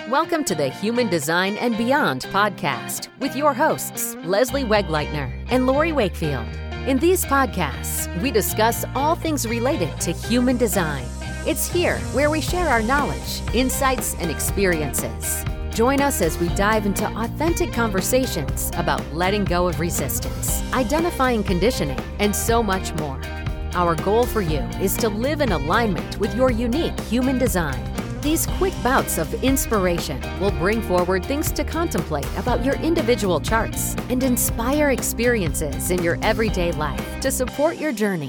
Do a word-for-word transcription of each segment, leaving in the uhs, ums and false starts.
Welcome to the Human Design and Beyond podcast with your hosts, Leslie Wegleitner and Lori Wakefield. In these podcasts, we discuss all things related to human design. It's here where we share our knowledge, insights, and experiences. Join us as we dive into authentic conversations about letting go of resistance, identifying conditioning, and so much more. Our goal for you is to live in alignment with your unique human design. These quick bouts of inspiration will bring forward things to contemplate about your individual charts and inspire experiences in your everyday life to support your journey.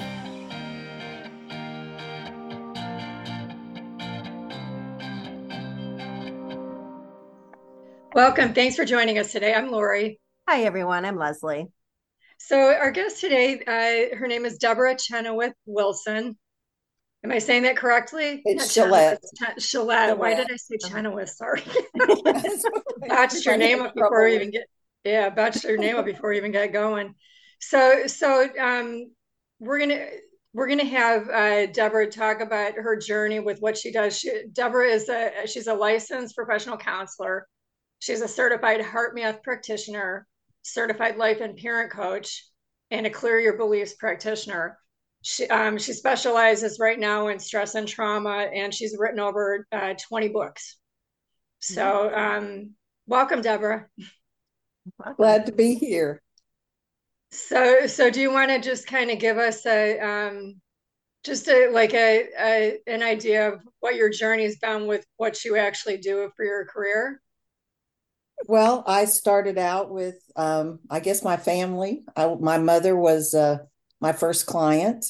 Welcome. Thanks for joining us today. I'm Lori. Hi, everyone. I'm Leslie. So our guest today, uh, her name is Deborah Chenoweth Wilson. Am I saying that correctly? It's Chenoweth. Chenoweth. Why did I say Chenoweth? Sorry. Botched your name up before we even get, yeah, botched your name up before we even get going. So, so um, we're going to, we're going to have uh, Deborah talk about her journey with what she does. She, Deborah is a, she's a licensed professional counselor. She's a certified HeartMath practitioner, certified life and parent coach, and a Clear Your Beliefs practitioner. She, um, she specializes right now in stress and trauma, and she's written over uh, twenty books. So um, welcome, Deborah. Glad to be here. So, so do you want to just kind of give us a, um, just a, like a, a, an idea of what your journey's been with what you actually do for your career? Well, I started out with, um, I guess, my family. I, my mother was uh, my first client.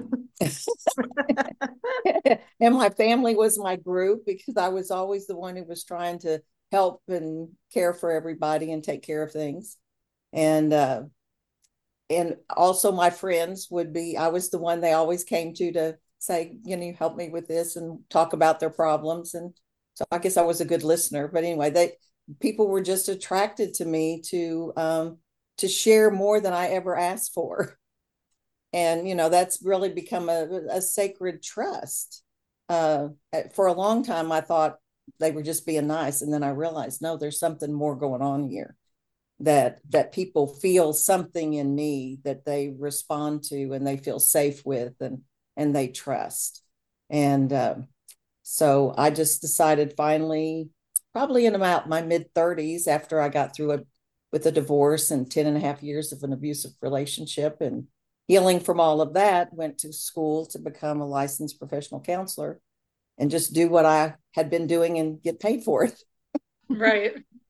And my family was my group because I was always the one who was trying to help and care for everybody and take care of things. And uh, and also my friends would be, I was the one they always came to to say, you know, help me with this and talk about their problems. And so I guess I was a good listener. But anyway, they people were just attracted to me to um, to share more than I ever asked for. And, you know, that's really become a, a sacred trust. Uh, for a long time, I thought they were just being nice. And then I realized, no, there's something more going on here, that that people feel something in me that they respond to and they feel safe with and, and they trust. And uh, so I just decided finally, probably in about my mid thirties, after I got through a, with a divorce and ten and a half years of an abusive relationship and healing from all of that, went to school to become a licensed professional counselor and just do what I had been doing and get paid for it. Right.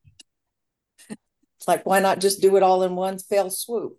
It's like, why not just do it all in one fell swoop?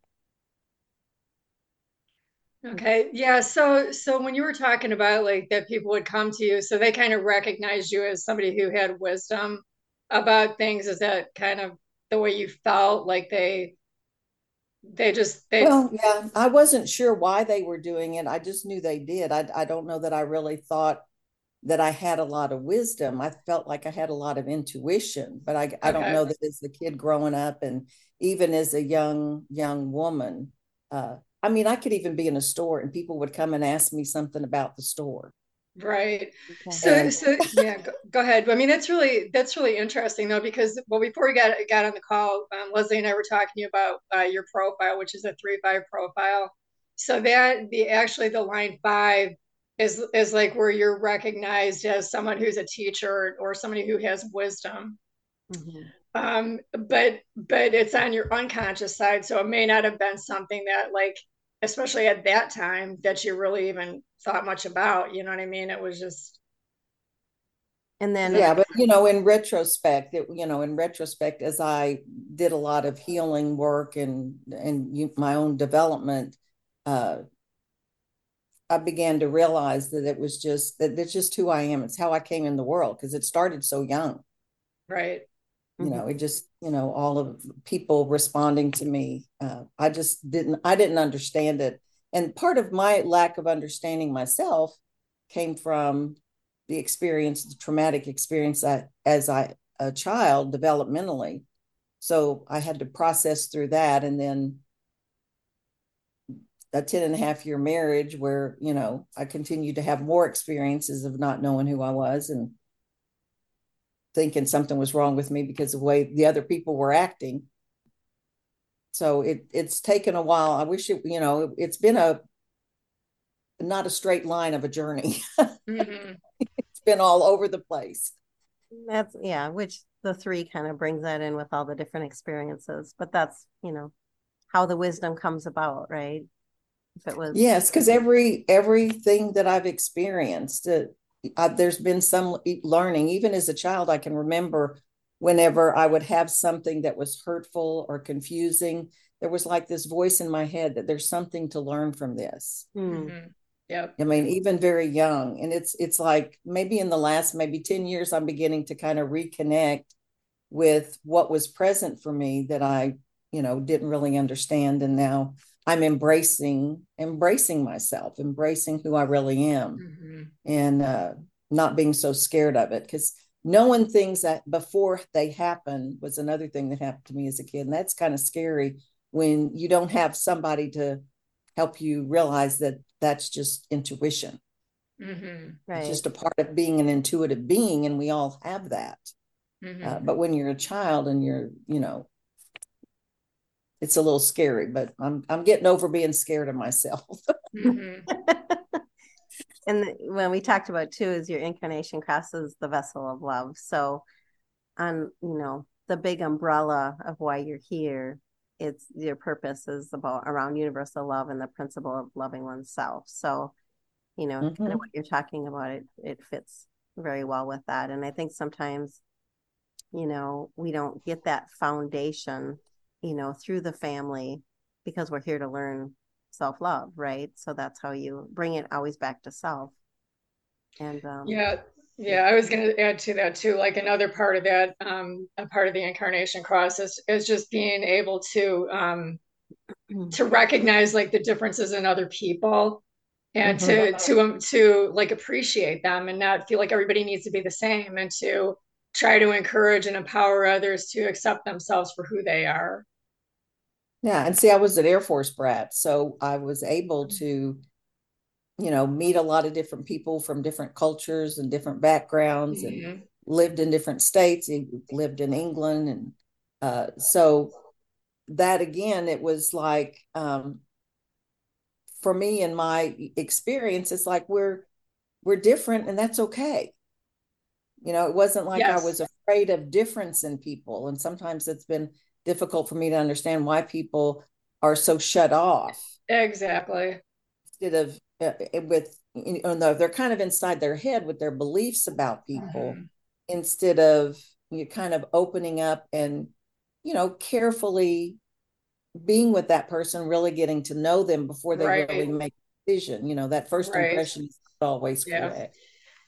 Okay. Yeah. So, so when you were talking about like that people would come to you, so they kind of recognized you as somebody who had wisdom about things. Is that kind of the way you felt? Like they, they just, they. Well, yeah, I wasn't sure why they were doing it. I just knew they did. I, I don't know that I really thought that I had a lot of wisdom. I felt like I had a lot of intuition, but I, I don't Okay. know that as a kid growing up and even as a young, young woman, uh, I mean, I could even be in a store and people would come and ask me something about the store. Right. Okay. So, And so yeah, go, go ahead. I mean, that's really, that's really interesting though, because well, before we got, got on the call, um, Leslie and I were talking to you about uh, your profile, which is a three, five profile. So that the, actually the line five is, is like where you're recognized as someone who's a teacher or somebody who has wisdom. Mm-hmm. Um, but, but it's on your unconscious side. So it may not have been something that like, especially at that time, that you really even thought much about, you know what I mean? It was just. And then, yeah, but you know, in retrospect, it, you know, in retrospect, as I did a lot of healing work and and you, my own development, uh, I began to realize that it was just that it's just who I am. It's how I came in the world because it started so young. Right. You know, it just, you know, all of people responding to me. Uh, I just didn't, I didn't understand it. And part of my lack of understanding myself came from the experience, the traumatic experience I, as I, a child developmentally. So I had to process through that. And then a ten and a half year marriage where, you know, I continued to have more experiences of not knowing who I was and thinking something was wrong with me because of the way the other people were acting. So it it's taken a while. I wish it, you know, it, it's been a not a straight line of a journey. Mm-hmm. It's been all over the place. That's, yeah, which the three kind of brings that in with all the different experiences. But that's, you know, how the wisdom comes about, right? If it was. Yes, because every everything that I've experienced, uh, I, there's been some learning. Even as a child, I can remember whenever I would have something that was hurtful or confusing, there was like this voice in my head that there's something to learn from this. Mm-hmm. Yep. I mean, even very young. And it's it's like maybe in the last maybe ten years, I'm beginning to kind of reconnect with what was present for me that I, you know, didn't really understand. And now I'm embracing, embracing myself, embracing who I really am, mm-hmm. and uh, not being so scared of it. Because knowing things that before they happen was another thing that happened to me as a kid. And that's kind of scary when you don't have somebody to help you realize that that's just intuition. Mm-hmm. Right. It's just a part of being an intuitive being, and we all have that. Mm-hmm. Uh, but when you're a child and you're, you know, it's a little scary, but I'm I'm getting over being scared of myself. Mm-hmm. And when we talked about too, is your incarnation cross is the vessel of love. So on, you know, the big umbrella of why you're here, it's your purpose is about around universal love and the principle of loving oneself. So, you know, mm-hmm. kind of what you're talking about, it it fits very well with that. And I think sometimes, you know, we don't get that foundation, you know, through the family, because we're here to learn self-love, right? So that's how you bring it always back to self. And um yeah yeah I was going to add to that too, like another part of that, um a part of the incarnation cross is, is just being able to um to recognize like the differences in other people, and mm-hmm. to to um, to like appreciate them and not feel like everybody needs to be the same, and to try to encourage and empower others to accept themselves for who they are. Yeah. And see, I was an Air Force brat, so I was able to, you know, meet a lot of different people from different cultures and different backgrounds, mm-hmm. and lived in different states, lived in England. And uh, so that, again, it was like, um, for me and my experience, it's like we're, we're different, and that's okay. You know, it wasn't like yes. I was afraid of difference in people. And sometimes it's been difficult for me to understand why people are so shut off. Exactly. Instead of uh, with, you know, they're kind of inside their head with their beliefs about people, mm-hmm. instead of you kind of opening up and, you know, carefully being with that person, really getting to know them before they right. really make a decision. You know, that first right. impression is not always yeah. correct.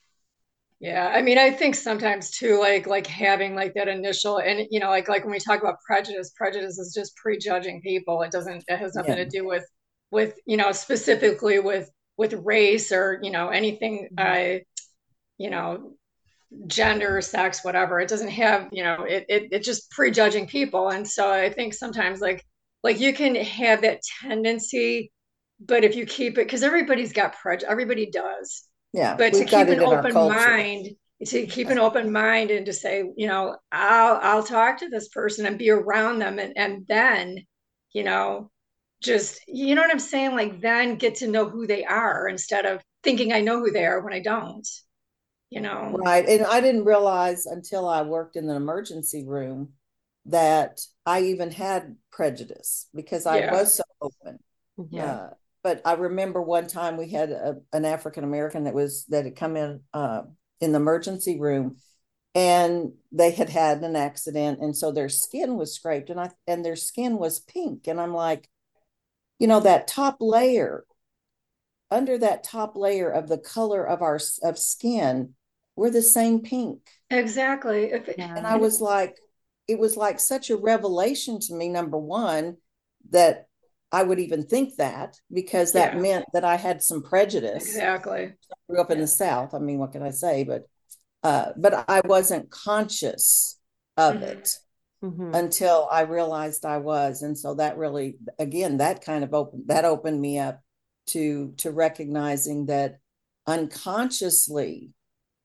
Yeah, I mean, I think sometimes too, like like having like that initial, and you know, like like when we talk about prejudice, prejudice is just prejudging people. It doesn't, it has nothing yeah. to do with with you know, specifically with with race or you know anything, mm-hmm. uh, you know, gender, sex, whatever. It doesn't have, you know, it it it's just prejudging people. And so I think sometimes like like you can have that tendency, but if you keep it, because everybody's got prejudice, everybody does. Yeah, but to keep an open mind, to keep an open mind and to say, you know, I'll I'll talk to this person and be around them, and and then, you know, just, you know what I'm saying? Like then get to know who they are instead of thinking I know who they are when I don't, you know? Right. And I didn't realize until I worked in the emergency room that I even had prejudice, because I yeah. was so open. Yeah. Uh, But I remember one time we had a, an African-American that was, that had come in, uh, in the emergency room, and they had had an accident. And so their skin was scraped, and I, and their skin was pink. And I'm like, you know, that top layer, under that top layer of the color of our, of skin, we're the same pink. Exactly. If it, and I was like, it was like such a revelation to me, number one, that I would even think that, because that yeah. meant that I had some prejudice. Exactly. I grew up in yeah. the South. I mean, what can I say? But, uh, but I wasn't conscious of mm-hmm. it mm-hmm. until I realized I was. And so that really, again, that kind of opened, that opened me up to, to recognizing that unconsciously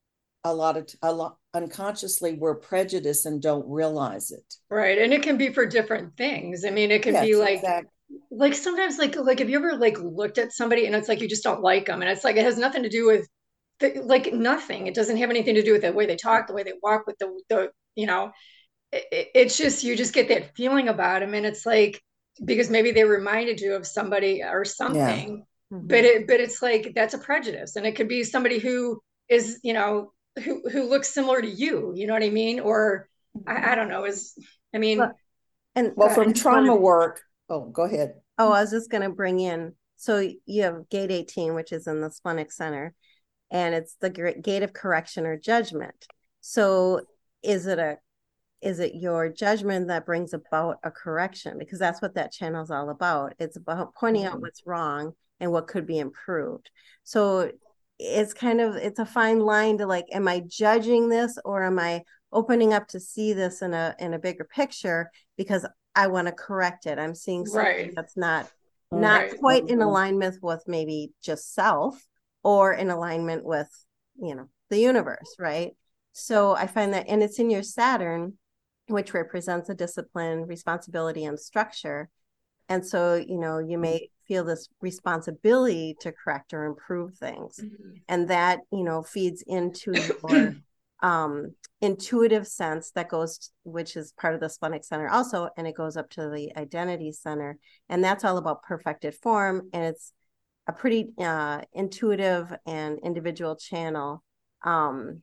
a lot of a lot unconsciously we're prejudiced and don't realize it. Right. And it can be for different things. I mean, it can yes, be like, exactly. like sometimes like, like, have you ever like looked at somebody and it's like, you just don't like them. And it's like, it has nothing to do with the, like nothing. It doesn't have anything to do with the way they talk, the way they walk, with the, the, you know, it, it's just, you just get that feeling about them. And it's like, because maybe they reminded you of somebody or something, yeah. mm-hmm. but it, but it's like, that's a prejudice. And it could be somebody who is, you know, who, who looks similar to you, you know what I mean? Or I, I don't know, is, I mean, well, and well, from trauma work, oh, go ahead. Oh, I was just going to bring in, so you have gate eighteen, which is in the Splenic Center, and it's the gate of correction or judgment. So is it a, is it your judgment that brings about a correction? Because that's what that channel is all about. It's about pointing mm-hmm. out what's wrong and what could be improved. So it's kind of, it's a fine line to like, am I judging this or am I opening up to see this in a, in a bigger picture because I want to correct it. I'm seeing something right. that's not, not right. quite in alignment with maybe just self or in alignment with, you know, the universe. Right. So I find that, and it's in your Saturn, which represents a discipline, responsibility, and structure. And so, you know, you may feel this responsibility to correct or improve things. Mm-hmm. And that, you know, feeds into your um, intuitive sense that goes, which is part of the Splenic Center also, and it goes up to the Identity Center. And that's all about perfected form. And it's a pretty uh, intuitive and individual channel um,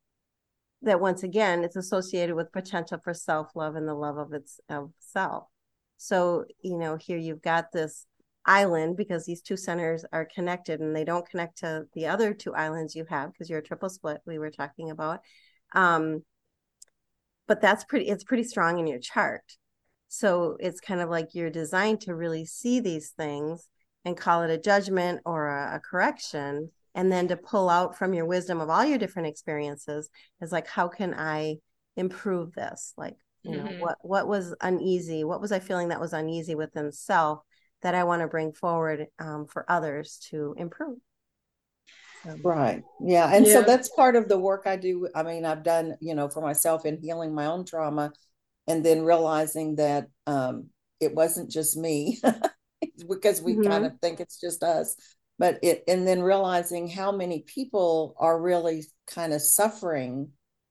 that, once again, it's associated with potential for self-love and the love of its of self. So, you know, here you've got this island because these two centers are connected and they don't connect to the other two islands you have because you're a triple split we were talking about. Um, but that's pretty, it's pretty strong in your chart. So it's kind of like you're designed to really see these things and call it a judgment or a, a correction. And then to pull out from your wisdom of all your different experiences is like, how can I improve this? Like, you know, mm-hmm. what, what was uneasy? What was I feeling that was uneasy within self that I want to bring forward um, for others to improve? So, right. Yeah. And yeah. so that's part of the work I do. I mean, I've done, you know, for myself in healing my own trauma and then realizing that um, it wasn't just me because we mm-hmm. kind of think it's just us, but it, and then realizing how many people are really kind of suffering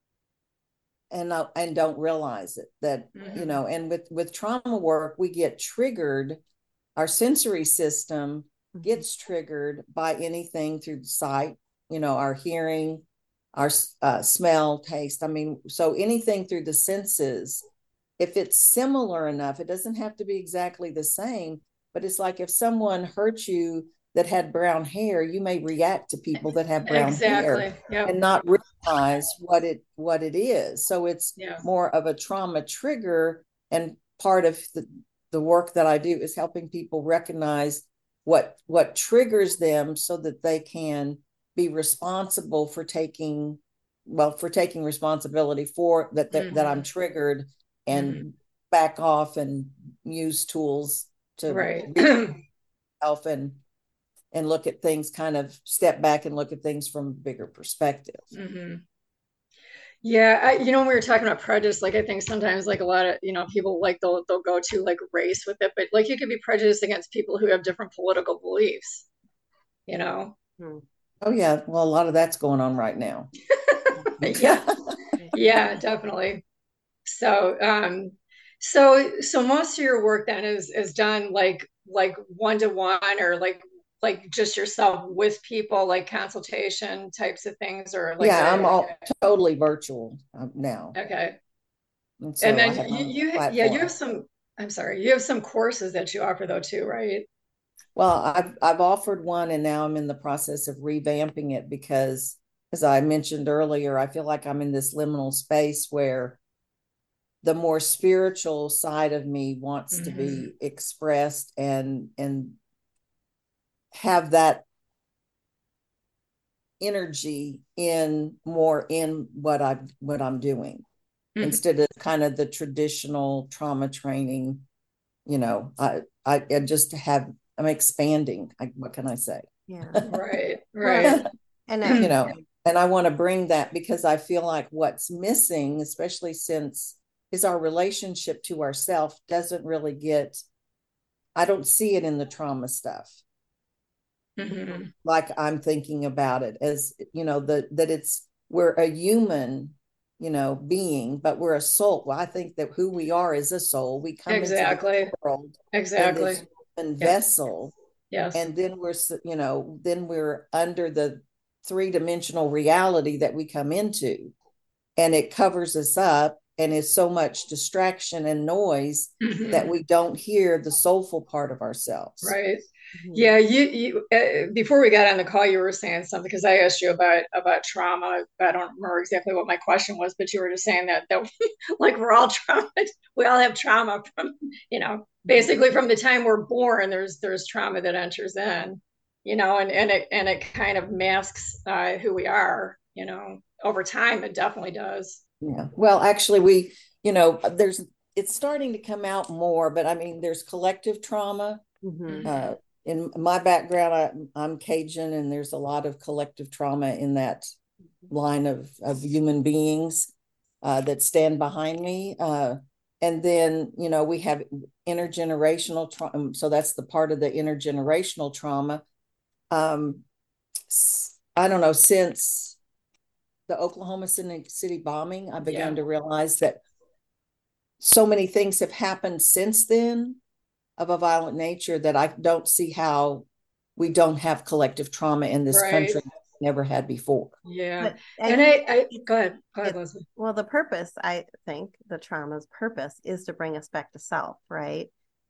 and uh, and don't realize it, that, mm-hmm. you know, and with, with trauma work, we get triggered. Our sensory system mm-hmm. gets triggered by anything through the sight, you know, our hearing, our uh, smell, taste. I mean, so anything through the senses, if it's similar enough, it doesn't have to be exactly the same, but it's like if someone hurt you that had brown hair, you may react to people that have brown exactly. hair yep. and not realize what it what it is. So it's yeah. more of a trauma trigger, and part of the, the work that I do is helping people recognize what what triggers them so that they can be responsible for taking well for taking responsibility for that that, mm-hmm. that I'm triggered and mm-hmm. back off and use tools to right. help and and look at things, kind of step back and look at things from a bigger perspective. Mm-hmm. Yeah. I, you know, when we were talking about prejudice, like I think sometimes like a lot of, you know, people like they'll, they'll go to like race with it, but like you could be prejudiced against people who have different political beliefs, you know? Oh yeah. Well, a lot of that's going on right now. yeah. Yeah, definitely. So, um, so, so most of your work then is, is done like, like one-to-one or like, like just yourself with people, like consultation types of things, or like yeah, I'm all totally virtual now. Okay. And, so and then you, you yeah, you have some, I'm sorry, you have some courses that you offer though too, right? Well, I've I've offered one and now I'm in the process of revamping it because, as I mentioned earlier, I feel like I'm in this liminal space where the more spiritual side of me wants mm-hmm. to be expressed and and have that energy in more in what I what I'm doing mm-hmm. instead of kind of the traditional trauma training. You know, I I, I just have I'm expanding. I, what can I say? Yeah, right, right. And you know, And I want to bring that because I feel like what's missing, especially since is our relationship to ourself doesn't really get, I don't see it in the trauma stuff. Mm-hmm. Like I'm thinking about it as, you know, the, that it's, we're a human, you know, being, but we're a soul. Well, I think that who we are is a soul. We come Exactly. into the world Exactly. in this human Yeah. vessel. Yes. And then we're, you know, then we're under the three-dimensional reality that we come into, and it covers us up and is so much distraction and noise Mm-hmm. that we don't hear the soulful part of ourselves. Right. Mhm. Yeah. You, you, uh, before we got on the call, you were saying something, because I asked you about, about trauma. I don't remember exactly what my question was, but you were just saying that, that like we're all trauma. We all have trauma from, you know, basically from the time we're born, there's, there's trauma that enters in, you know, and, and it, and it kind of masks uh, who we are, you know, over time. It definitely does. Yeah. Well, actually, we, you know, there's, it's starting to come out more, but I mean, there's collective trauma. Mhm. Uh, in my background, I, I'm Cajun, and there's a lot of collective trauma in that line of, of human beings uh, that stand behind me. Uh, and then, you know, we have intergenerational trauma. So that's the part of the intergenerational trauma. Um, I don't know, since the Oklahoma City bombing, I began Yeah. to realize that so many things have happened since then of a violent nature that I don't see how we don't have collective trauma in this Right. country never had before. Yeah. But I And think I, I it's- go ahead. Go ahead, it's- Leslie. Well, the purpose, I think, the trauma's purpose is to bring us back to self, right?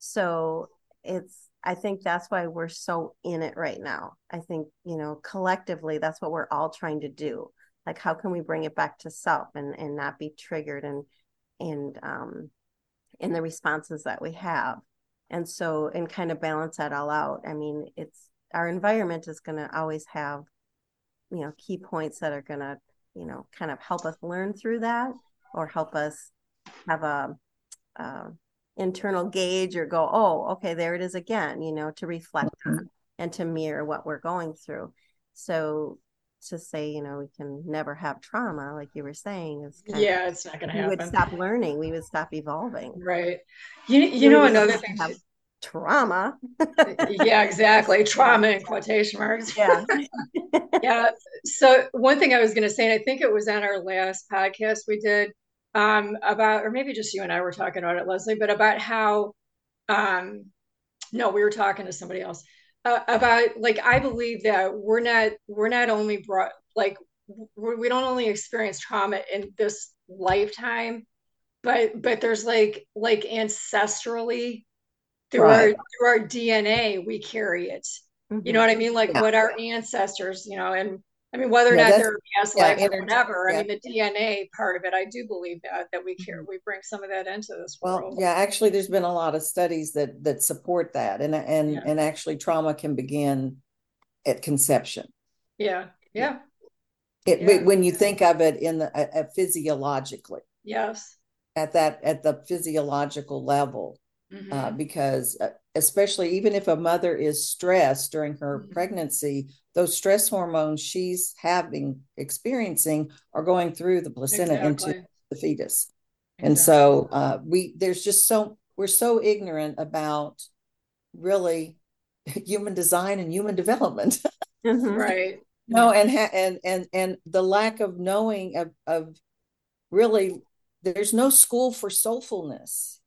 So it's, I think that's why we're so in it right now. I think, you know, collectively, that's what we're all trying to do. Like, how can we bring it back to self and and not be triggered and and um in the responses that we have. And so, and kind of balance that all out. I mean, it's, our environment is going to always have, you know, key points that are going to, you know, kind of help us learn through that, or help us have a, a internal gauge, or go, oh, okay, there it is again, you know, to reflect Mhm. on and to mirror what we're going through. So to say, you know, we can never have trauma, like you were saying, is kind Yeah, of, it's not going to we would happen. stop learning, we would stop evolving. Right. You, you We know, would another have thing, to have too- trauma. yeah, exactly. Trauma in quotation marks. Yeah. Yeah. So one thing I was going to say, and I think it was on our last podcast we did um, about, or maybe just you and I were talking about it, Leslie, but about how, um, no, we were talking to somebody else uh, about, like, I believe that we're not, we're not only brought, like, we're, we don't only experience trauma in this lifetime, but, but there's like, like ancestrally through Right. our, through our D N A, we carry it. You know what I mean? Like Yeah. what our ancestors, you know, and I mean, whether or Yeah, not that's- they're past yeah, lives or energy, whatever, I yeah. mean, the D N A part of it, I do believe that, that we care, Mhm. we bring some of that into this Well, world. yeah, actually, there's been a lot of studies that that support that, and and Yeah. and actually, trauma can begin at conception. Yeah. Yeah. It Yeah. when you think of it in the uh, physiologically, Yes. at that at the physiological level, Mhm. uh, because uh, especially even if a mother is stressed during her Mhm. pregnancy, those stress hormones she's having experiencing are going through the placenta Exactly. into the fetus. And Exactly. so uh, we there's just so we're so ignorant about really human design and human development. Mhm. Right. No, and ha- and and and the lack of knowing of of really, there's no school for soulfulness.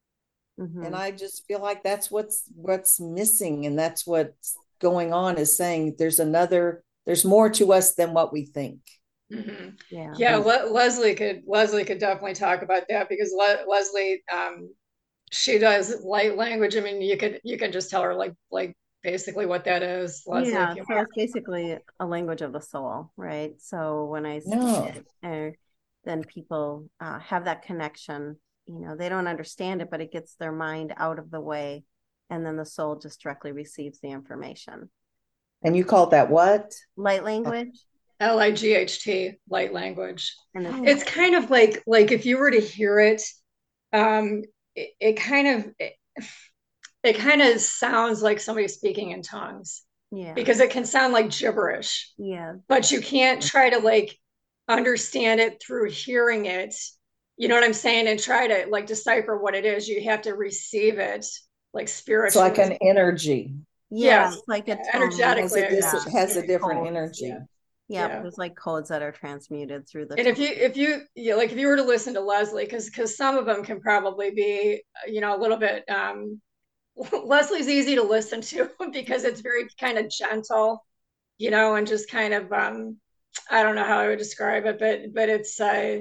Mhm. And I just feel like that's what's what's missing, and that's what's going on, is saying there's another, there's more to us than what we think. Mhm. Yeah. Yeah. And- Le- Leslie could, Leslie could definitely talk about that, because Le- Leslie, um, she does light language. I mean, you could, you can just tell her like, like basically what that is, Leslie, Yeah, if you so want. it's basically a language of the soul, right? So when I speak No. it, uh, then people uh, have that connection. You know, they don't understand it, but it gets their mind out of the way, and then the soul just directly receives the information. And you called that what? Light language. L I G H T, light language. And it's, It's kind of like, like if you were to hear it, um, it, it kind of, it, it kind of sounds like somebody speaking in tongues. Yeah. Because it can sound like gibberish. Yeah. But you can't try to like understand it through hearing it. You know what I'm saying? And try to like decipher what it is. You have to receive it like spiritually. It's like an energy. Yeah, yes. It's like a energetically. It has a, yeah. it has a different codes. energy. Yeah. Yeah. yeah, there's like codes that are transmuted through the. And if you, if you, yeah, like if you were to listen to Leslie, because because some of them can probably be, you know, a little bit. Um, Leslie's easy to listen to because it's very kind of gentle, you know, and just kind of, um, I don't know how I would describe it, but but it's uh,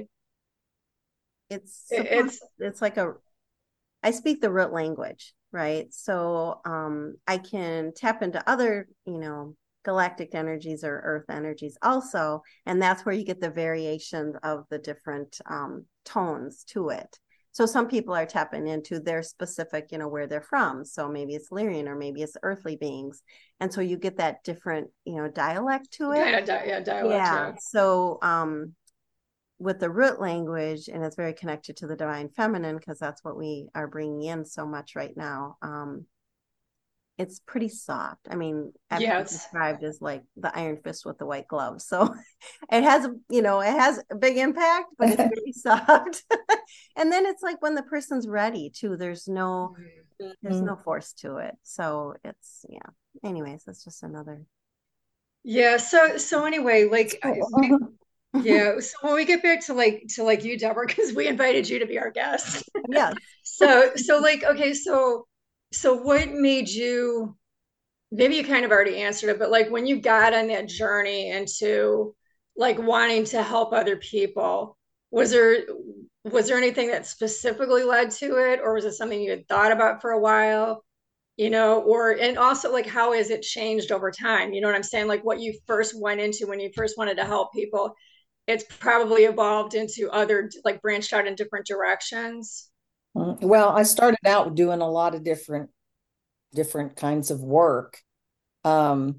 it's it's it's like a. I speak the root language, right? So um, I can tap into other, you know, galactic energies or earth energies also, and that's where you get the variation of the different um, tones to it. So some people are tapping into their specific, you know, where they're from. So maybe it's Lyrian or maybe it's earthly beings, and so you get that different, you know, dialect to it. kind of di- yeah, dialect. Yeah. Yeah. So um, with the root language, and it's very connected to the divine feminine because that's what we are bringing in so much right now. Um, it's pretty soft. I mean, I've yes. described as like the iron fist with the white gloves. So it has, you know, it has a big impact, but it's very soft. And then it's like when the person's ready too, there's no, mm-hmm. there's no force to it. So it's, yeah. Anyways, that's just another. Yeah. So, so anyway, like, we, yeah. So when we get back to like, to like you, Deborah, because we invited you to be our guest. Yeah. so, so like, okay. So, so what made you, maybe you kind of already answered it, but like when you got on that journey into like wanting to help other people, was there, was there anything that specifically led to it? Or was it something you had thought about for a while? You know, or, and also like, how has it changed over time? You know what I'm saying? Like what you first went into when you first wanted to help people, it's probably evolved into other, like branched out in different directions. Well, I started out doing a lot of different, different kinds of work. Um,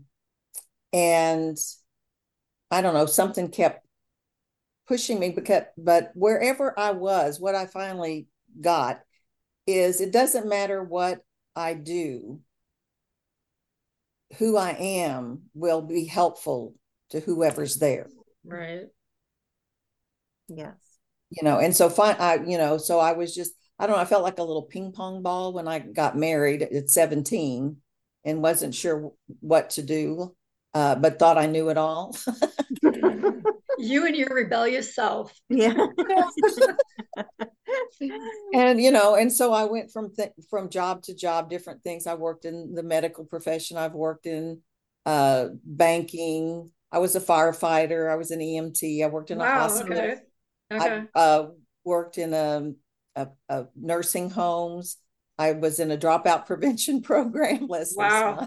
and I don't know, something kept pushing me because, but wherever I was, what I finally got is it doesn't matter what I do, who I am will be helpful to whoever's there. Right. Yes. You know, and so fine, I, you know, so I was just, I don't know, I felt like a little ping pong ball when I got married at seventeen and wasn't sure what to do, uh, but thought I knew it all. You and your rebellious self. Yeah. And, you know, and so I went from, th- from job to job, different things. I worked in the medical profession. I've worked in uh, banking. I was a firefighter. I was an E M T. I worked in wow, a hospital. Okay. Okay. I uh, worked in a, a, a nursing homes. I was in a dropout prevention program. Leslie wow.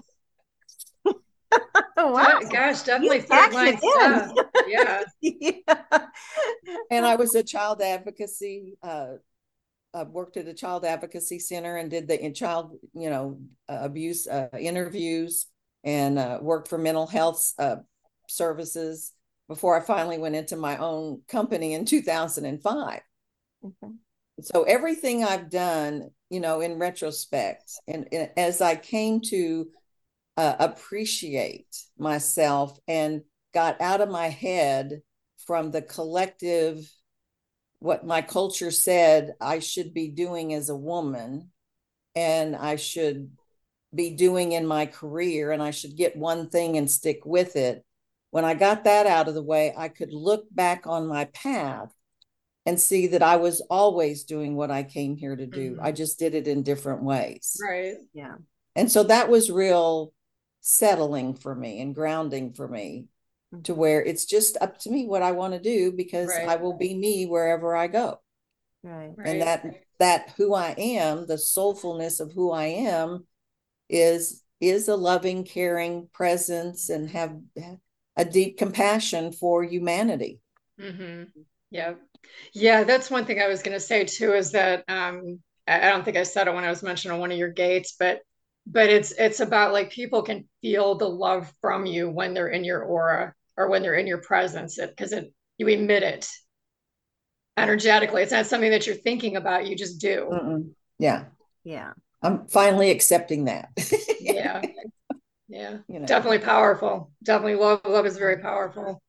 Oh, wow. Gosh, definitely third line stuff. Yeah. Yeah. And I was a child advocacy, uh, I worked at a child advocacy center and did the in child, you know, uh, abuse uh, interviews and uh, worked for mental health uh, services before I finally went into my own company in two thousand five. Okay. So everything I've done, you know, in retrospect, and, and as I came to uh, appreciate myself and got out of my head from the collective, what my culture said I should be doing as a woman and I should be doing in my career, and I should get one thing and stick with it. When I got that out of the way, I could look back on my path and see that I was always doing what I came here to do. Mm-hmm. I just did it in different ways. Right. Yeah. And so that was real settling for me and grounding for me, mm-hmm. to where it's just up to me what I want to do, because right. I will be me wherever I go. Right. And that, that who I am, the soulfulness of who I am is, is a loving, caring presence and have a deep compassion for humanity. Mm-hmm. Yeah. Yeah. That's one thing I was going to say too, is that, um, I don't think I said it when I was mentioning one of your gates, but, but it's, it's about like, people can feel the love from you when they're in your aura or when they're in your presence, it, cause it, you emit it energetically. It's not something that you're thinking about. You just do. Mm-mm. Yeah. Yeah. I'm finally accepting that. Yeah. Yeah. You know, Definitely powerful. Definitely love. Love is very powerful.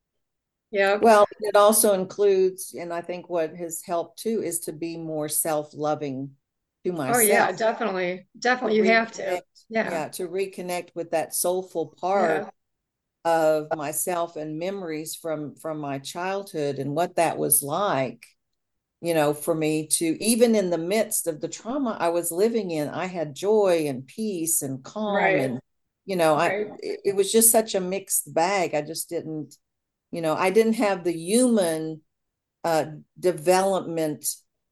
Yeah. well, it also includes, and I think what has helped too is to be more self-loving to Oh yeah, myself. definitely. To Definitely. You have to. reconnect, Yeah. yeah, to reconnect with that soulful part Yeah. of myself and memories from from my childhood and what that was like, you know, for me to, even in the midst of the trauma I was living in, I had joy and peace and calm. Right. And you know, I Right. it, it was just such a mixed bag. I just didn't, you know, I didn't have the human uh development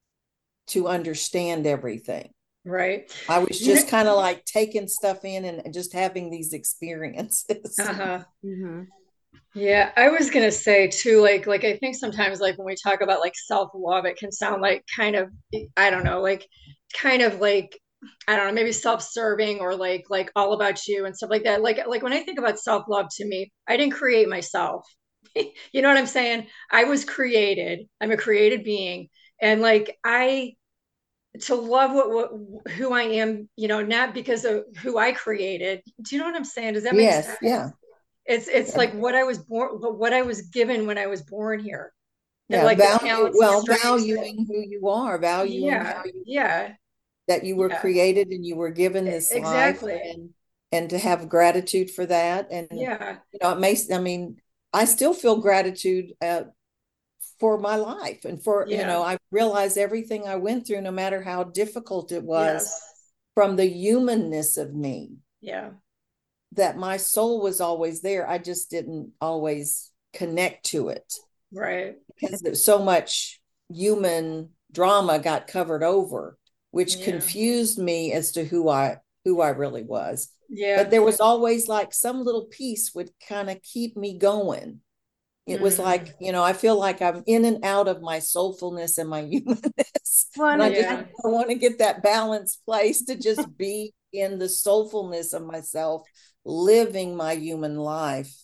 to understand everything. Right. I was You just know, kind of like taking stuff in and just having these experiences. uh-huh. Mm-hmm. Yeah, I was gonna say too, like, like I think sometimes, like when we talk about like self-love, it can sound like kind of, I don't know, like kind of like, I don't know, maybe self-serving or like like all about you and stuff like that. Like like when I think about self-love, to me, I didn't create myself. You know what I'm saying? I was created. I'm a created being, and like I to love what, what who I am, you know, not because of who I created. Do you know what I'm saying? Does that make Yes, sense? yeah. It's it's like what I was born, what I was given when I was born here, and Yeah, like the value, talents and well, strengths. valuing who you are, valuing Yeah, how you, yeah, that you were yeah, created and you were given e- this life, exactly. and and to have gratitude for that. And Yeah, you know, it makes, I mean, I still feel gratitude uh, for my life, and for, you yeah, know, I realize everything I went through, no matter how difficult it was, yes, from the humanness of me, yeah, that my soul was always there. I just didn't always connect to it right. because there's so much human drama got covered over, which Yeah, confused me as to who I who I really was. But yeah. there was always like some little piece would kind of keep me going. It was Hmm. like, you know, I feel like I'm in and out of my soulfulness and my humanness. Well, And and I I, just I Yeah, I want to get that balanced place to just be in the soulfulness of myself, living my human life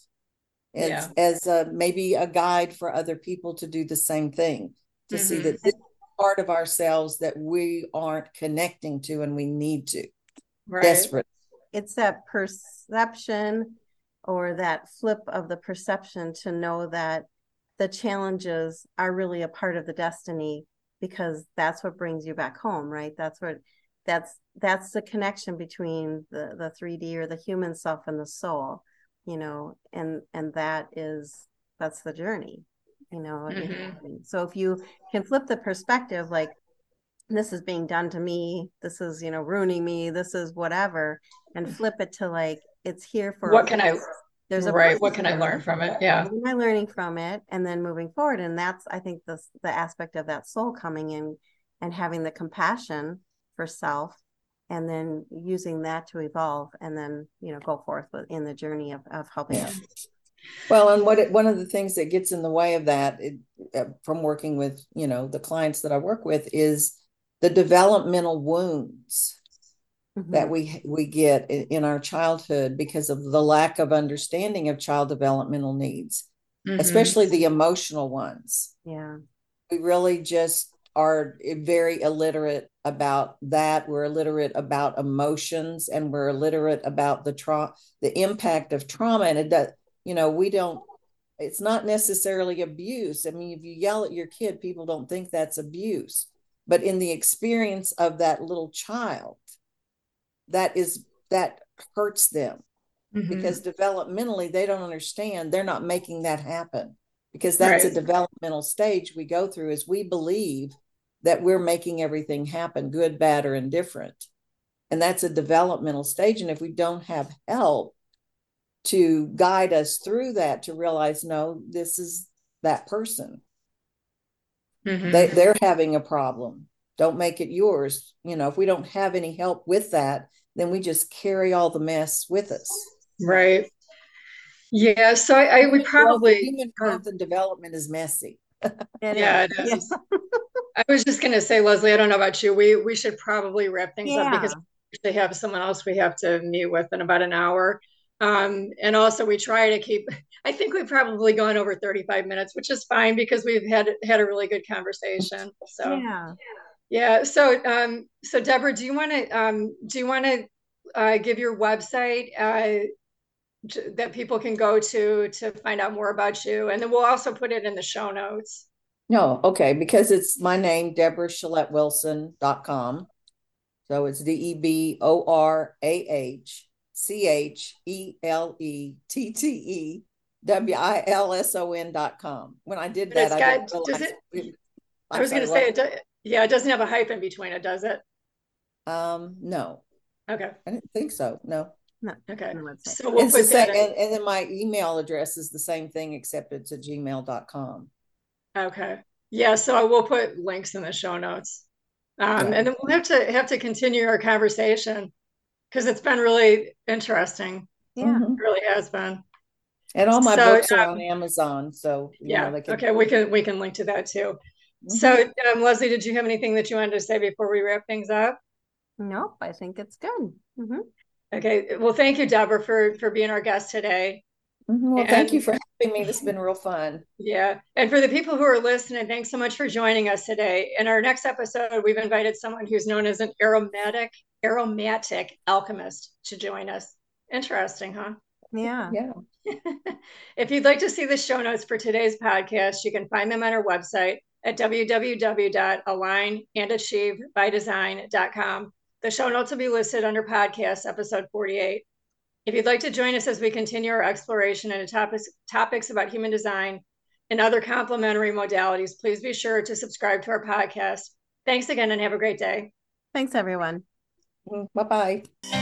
yeah. as as a, maybe a guide for other people to do the same thing, to see Hmm. that this part of ourselves that we aren't connecting to and we need to Right. desperate. it's that perception or that flip of the perception to know that the challenges are really a part of the destiny, because that's what brings you back home, right? That's what that's that's the connection between the the three D or the human self and the soul, you know, and and that is that's the journey, you know. Hmm. So if you can flip the perspective, like this is being done to me, this is, you know, ruining me, this is whatever, and flip it to like it's here for a What can I, purpose. There's a right? What purpose can I here. learn from it? Yeah. What am I learning from it? And then moving forward. And that's, I think, the the aspect of that soul coming in and having the compassion for self, and then using that to evolve, and then, you know, go forth in the journey of, of helping Yeah. others. Well, and what it, one of the things that gets in the way of that, it, uh, from working with, you know, the clients that I work with, is the developmental wounds Mm-hmm. that we we get in our childhood because of the lack of understanding of child developmental needs, Hmm. especially the emotional ones. Yeah. We really just are very illiterate about that. We're illiterate about emotions, and we're illiterate about the trauma, the impact of trauma. And it does, you know, we don't, it's not necessarily abuse. I mean, if you yell at your kid, people don't think that's abuse. But in the experience of that little child, that is, that hurts them, Hmm. because developmentally they don't understand, they're not making that happen, because that's a Right. developmental stage we go through, is we believe that we're making everything happen, good, bad, or indifferent. And that's a developmental stage. And if we don't have help to guide us through that, to realize, no, this is that person, they, Hmm. they're having a problem, don't make it yours. You know, if we don't have any help with that, then we just carry all the mess with us. Right. Yeah. So I, I would Human growth, probably, human uh, growth and development is messy. It yeah, is. it Yeah. is. I was just going to say, Leslie, I don't know about you. We we should probably wrap things up because Yeah. they have someone else we have to meet with in about an hour. Um, and also we try to keep, I think we've probably gone over thirty-five minutes, which is fine because we've had had a really good conversation. So Yeah. yeah. So um, so Deborah, do you want to um do you want to uh, give your website uh, that people can go to to find out more about you? And then we'll also put it in the show notes. No, okay, because it's my name, Deborah Chalette Wilson dot com. So it's D E B O R A H C H E L E T T E W I L S O N dot com. When I did that, I got, didn't realize. Does it, I was going to say, it do, yeah, it doesn't have a hyphen between it, does it? Um, no. Okay. I didn't think so. No. No. Okay. So we'll it's put the same, and, and then my email address is the same thing, except it's at gmail dot com. Okay. Yeah. So I will put links in the show notes. Um, yeah. And then we'll have to have to continue our conversation because it's been really interesting. Yeah, mm-hmm. It really has been. And all my so, books are um, on Amazon, so you yeah. know, they can... Okay, we can we can link to that too. Mm-hmm. So, um, Leslie, did you have anything that you wanted to say before we wrap things up? Nope, I think it's good. Mm-hmm. Okay. Well, thank you, Deborah, for for being our guest today. Mm-hmm. Well, and, thank you for having me. This has been real fun. Yeah. And for the people who are listening, thanks so much for joining us today. In our next episode, we've invited someone who's known as an aromatic, aromatic alchemist to join us. Interesting, huh? Yeah. Yeah. If you'd like to see the show notes for today's podcast, you can find them on our website at w w w dot align and achieve by design dot com. The show notes will be listed under podcast episode forty-eight. If you'd like to join us as we continue our exploration into topics, topics about human design and other complementary modalities, please be sure to subscribe to our podcast. Thanks again and have a great day. Thanks, everyone. Bye-bye.